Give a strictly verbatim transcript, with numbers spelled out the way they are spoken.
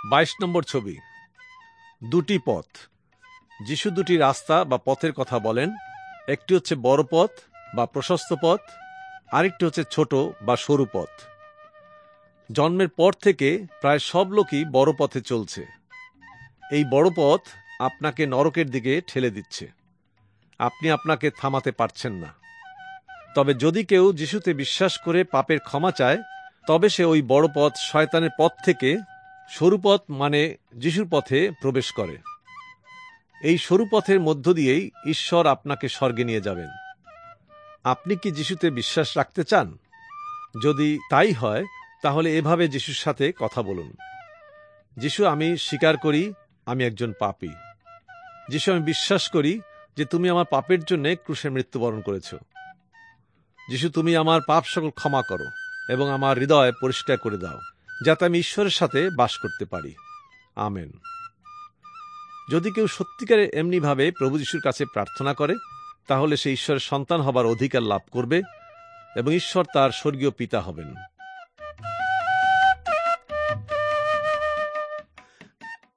বাইশ নম্বর ছবি। দুটি পথ। যিশু দুটি রাস্তা বা পথের কথা বলেন। একটি হচ্ছে বড় পথ বা প্রশস্ত পথ, আরেকটি হচ্ছে ছোট বা সরু পথ। জন্মের পর থেকে প্রায় সব লোকই বড় পথে চলছে। এই বড় পথ আপনাকে নরকের দিকে ঠেলে দিচ্ছে। আপনি আপনাকে থামাতে পারছেন না। তবে যদি কেউ যিশুতে বিশ্বাস করে পাপের ক্ষমা চায়, তবে সে ওই বড় পথ শয়তানের পথ থেকে সরু পথ মানে যিশুর পথে প্রবেশ করে। এই সরু পথের মধ্য দিয়েই ঈশ্বর আপনাকে স্বর্গে নিয়ে যাবেন। আপনি কি যিশুতে বিশ্বাস রাখতে চান? যদি তাই হয়, তাহলে এভাবে যিশুর সাথে কথা বলুন। যিশু, আমি স্বীকার করি আমি একজন পাপী। যিশু, আমি বিশ্বাস করি যে তুমি আমার পাপের জন্য ক্রুশে মৃত্যুবরণ করেছ। যিশু, তুমি আমার পাপ সকল ক্ষমা করো এবং আমার হৃদয় পরিষ্কার করে দাও, যাতে আমি ঈশ্বরের সাথে বাস করতে পারি। আমেন। যদি কেউ সত্যিকারে এমনিভাবে প্রভু যিশুর কাছে প্রার্থনা করে, তাহলে সে ঈশ্বরের সন্তান হবার অধিকার লাভ করবে এবং ঈশ্বর তার স্বর্গীয় পিতা হবেন।